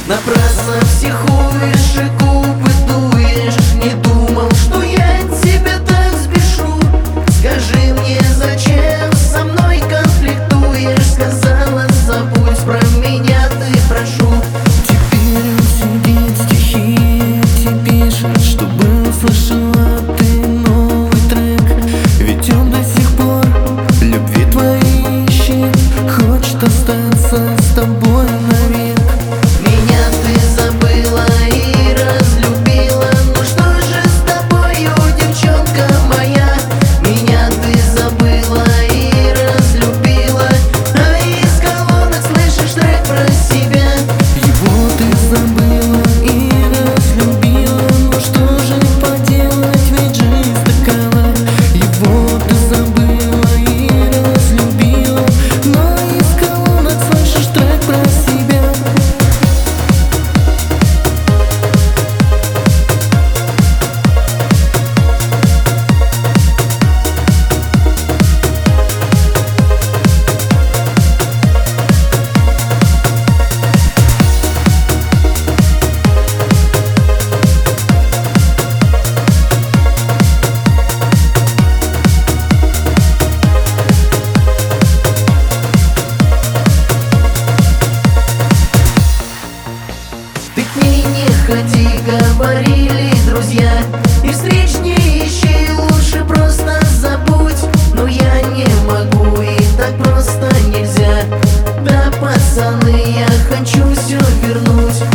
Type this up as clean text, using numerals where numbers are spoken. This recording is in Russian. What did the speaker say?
Напрасно психуешь и губы дуешь. Не думал, что я тебя так взбешу. Скажи мне, зачем со мной конфликтуешь? Сказала, забудь про меня, ты прошу. Теперь он сидит, стихи эти пишет, чтобы услышала ты новый трек. Ведь он до сих пор любви твоей ищет, хочет остаться с тобой навек. Меня ты забыла и разлюбила. Ну что же с тобою, девчонка моя? Меня ты забыла и разлюбила, а из колонок слышишь трек про себя. Его ты забыла и разлюбила, но что же поделать, ведь жизнь такова. Его ты забыла и разлюбила, но из колонок слышишь трек про себя. Ты к ней не ходи, говорили друзья, и встреч не ищи, лучше просто забудь. Но я не могу, и так просто нельзя. Да, пацаны, я хочу все вернуть.